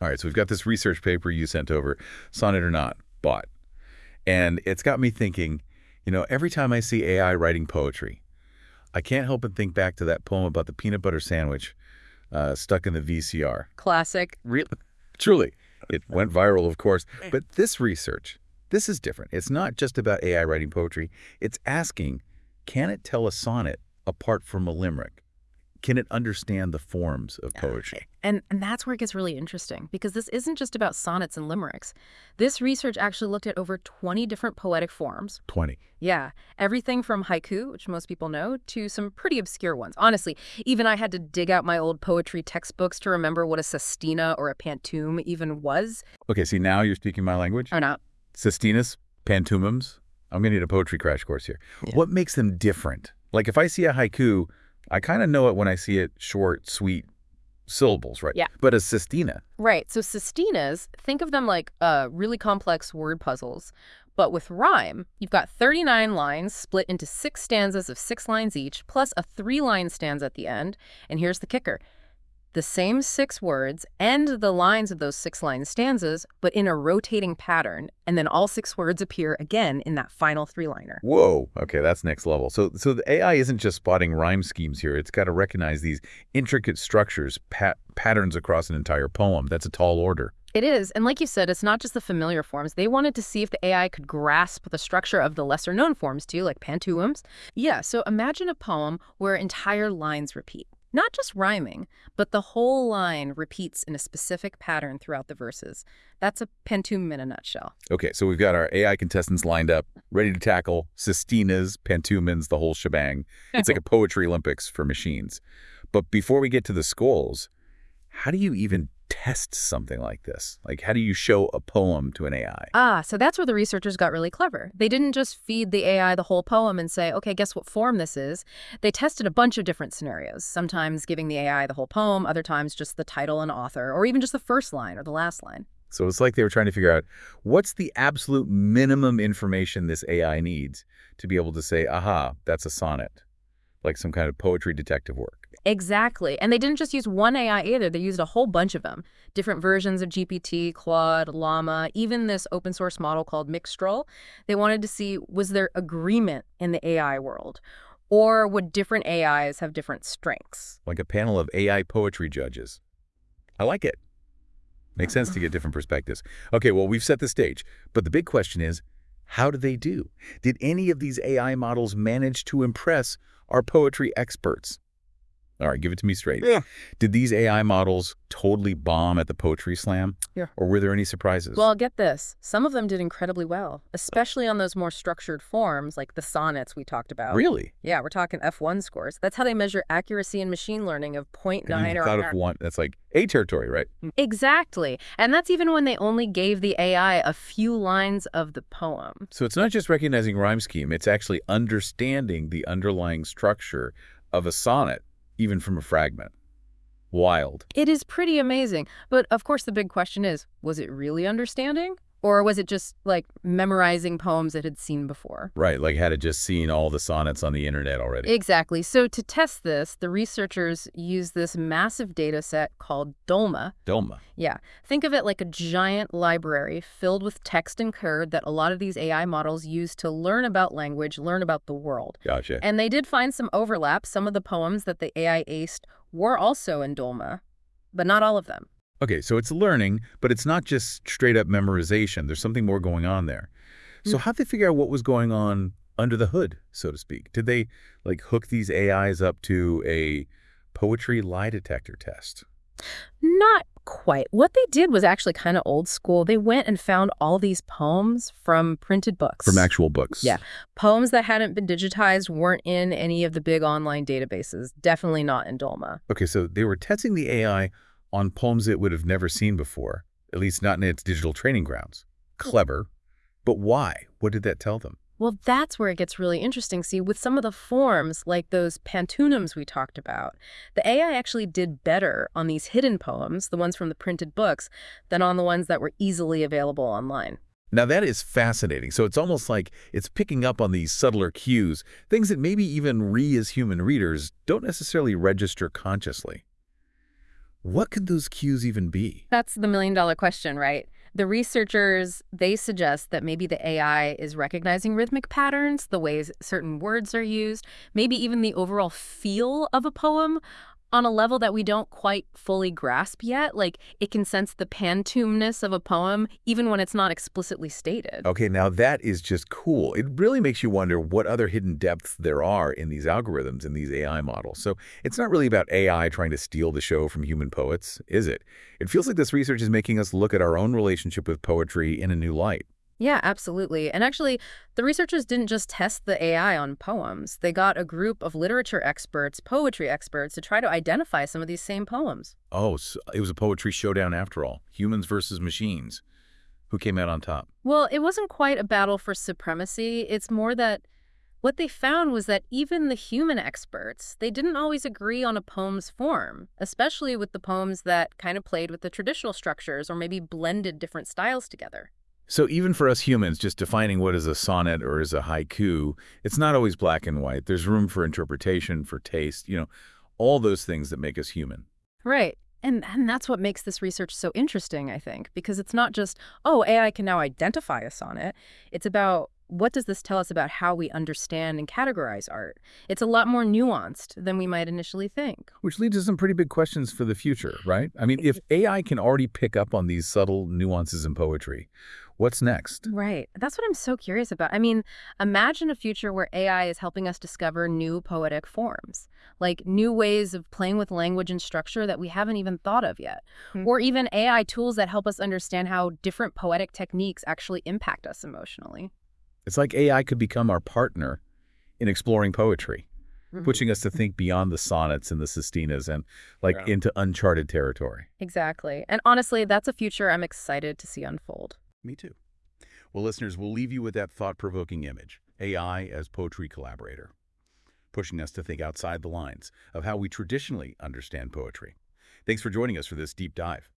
All right, so we've got this research paper you sent over, Sonnet or Not, bought. And it's got me thinking, every time I see AI writing poetry, I can't help but think back to that poem about the peanut butter sandwich stuck in the VCR. Classic. Really? Truly. It went viral, of course. But this research, this is different. It's not just about AI writing poetry. It's asking, can it tell a sonnet apart from a limerick? Can it understand the forms of poetry? And that's where it gets really interesting, because this isn't just about sonnets and limericks. This research actually looked at over 20 different poetic forms. 20. Yeah, everything from haiku, which most people know, to some pretty obscure ones. Honestly, even I had to dig out my old poetry textbooks to remember what a sestina or a pantoum even was. Okay, see, now you're speaking my language? Or not. Sestinas, pantoumums. I'm going to need a poetry crash course here. Yeah. What makes them different? Like if I see a haiku, I kind of know it when I see it short, sweet syllables, right? Yeah. But a sestina. Right. So sestinas, think of them like really complex word puzzles. But with rhyme, you've got 39 lines split into 6 stanzas of 6 lines each, plus a 3-line stanza at the end. And here's the kicker. The same 6 words end the lines of those 6-line stanzas, but in a rotating pattern, and then all 6 words appear again in that final 3-liner. Whoa. Okay, that's next level. So the AI isn't just spotting rhyme schemes here. It's got to recognize these intricate structures, patterns across an entire poem. That's a tall order. It is. And like you said, it's not just the familiar forms. They wanted to see if the AI could grasp the structure of the lesser-known forms, too, like pantoums. Yeah, so imagine a poem where entire lines repeat. Not just rhyming, but the whole line repeats in a specific pattern throughout the verses. That's a pantoum in a nutshell. Okay, so we've got our AI contestants lined up, ready to tackle sestinas, pantoumins, the whole shebang. It's like a poetry Olympics for machines. But before we get to the skulls, how do you even test something like this? Like, how do you show a poem to an AI? So that's where the researchers got really clever. They didn't just feed the AI the whole poem and say, okay, guess what form this is? They tested a bunch of different scenarios, sometimes giving the AI the whole poem, other times just the title and author, or even just the first line or the last line. So it's like they were trying to figure out what's the absolute minimum information this AI needs to be able to say, aha, that's a sonnet, like some kind of poetry detective work. Exactly. And they didn't just use one AI either. They used a whole bunch of them. Different versions of GPT, Claude, Llama, even this open source model called Mixtral. They wanted to see, was there agreement in the AI world? Or would different AIs have different strengths? Like a panel of AI poetry judges. I like it. Makes sense to get different perspectives. Okay, well, we've set the stage. But the big question is, how do they do? Did any of these AI models manage to impress our poetry experts? All right, give it to me straight. Yeah. Did these AI models totally bomb at the poetry slam? Yeah. Or were there any surprises? Well, get this. Some of them did incredibly well, especially on those more structured forms like the sonnets we talked about. Really? Yeah, we're talking F1 scores. That's how they measure accuracy in machine learning of 0.9 or... Out of one, that's like A territory, right? Exactly. And that's even when they only gave the AI a few lines of the poem. So it's not just recognizing rhyme scheme, it's actually understanding the underlying structure of a sonnet, even from a fragment. Wild. It is pretty amazing. But of course, the big question is, was it really understanding? Or was it just like memorizing poems it had seen before? Right, like had it just seen all the sonnets on the internet already. Exactly. So to test this, the researchers used this massive data set called DOLMA. DOLMA. Yeah. Think of it like a giant library filled with text and code that a lot of these AI models use to learn about language, learn about the world. Gotcha. And they did find some overlap. Some of the poems that the AI aced were also in DOLMA, but not all of them. Okay, so it's learning, but it's not just straight up memorization. There's something more going on there. So how'd they figure out what was going on under the hood, so to speak? Did they like hook these AIs up to a poetry lie detector test? Not quite. What they did was actually kind of old school. They went and found all these poems from printed books. From actual books? Yeah. Poems that hadn't been digitized, weren't in any of the big online databases. Definitely not in DOLMA. Okay, so they were testing the AI on poems it would have never seen before, at least not in its digital training grounds. Clever. But why? What did that tell them? Well, that's where it gets really interesting. See, with some of the forms, like those pantoums we talked about, the AI actually did better on these hidden poems, the ones from the printed books, than on the ones that were easily available online. Now that is fascinating. So it's almost like it's picking up on these subtler cues, things that maybe even we as human readers don't necessarily register consciously. What could those cues even be? That's the million-dollar question, right? The researchers, they suggest that maybe the AI is recognizing rhythmic patterns, the ways certain words are used, maybe even the overall feel of a poem on a level that we don't quite fully grasp yet. Like, it can sense the pantoumness of a poem even when it's not explicitly stated. Okay, now that is just cool. It really makes you wonder what other hidden depths there are in these algorithms, in these AI models. So it's not really about AI trying to steal the show from human poets, is it? It feels like this research is making us look at our own relationship with poetry in a new light. Yeah, absolutely. And actually, the researchers didn't just test the AI on poems. They got a group of literature experts, poetry experts, to try to identify some of these same poems. Oh, so it was a poetry showdown after all. Humans versus machines. Who came out on top? Well, it wasn't quite a battle for supremacy. It's more that what they found was that even the human experts, they didn't always agree on a poem's form, especially with the poems that kind of played with the traditional structures or maybe blended different styles together. So even for us humans, just defining what is a sonnet or is a haiku, it's not always black and white. There's room for interpretation, for taste, all those things that make us human. Right. And that's what makes this research so interesting, I think, because it's not just, oh, AI can now identify a sonnet. It's about what does this tell us about how we understand and categorize art? It's a lot more nuanced than we might initially think. Which leads to some pretty big questions for the future, right? I mean, if AI can already pick up on these subtle nuances in poetry, what's next? Right. That's what I'm so curious about. I mean, imagine a future where AI is helping us discover new poetic forms, like new ways of playing with language and structure that we haven't even thought of yet, or even AI tools that help us understand how different poetic techniques actually impact us emotionally. It's like AI could become our partner in exploring poetry, pushing us to think beyond the sonnets and the sestinas and into uncharted territory. Exactly. And honestly, that's a future I'm excited to see unfold. Me too. Well, listeners, we'll leave you with that thought-provoking image, AI as poetry collaborator, pushing us to think outside the lines of how we traditionally understand poetry. Thanks for joining us for this deep dive.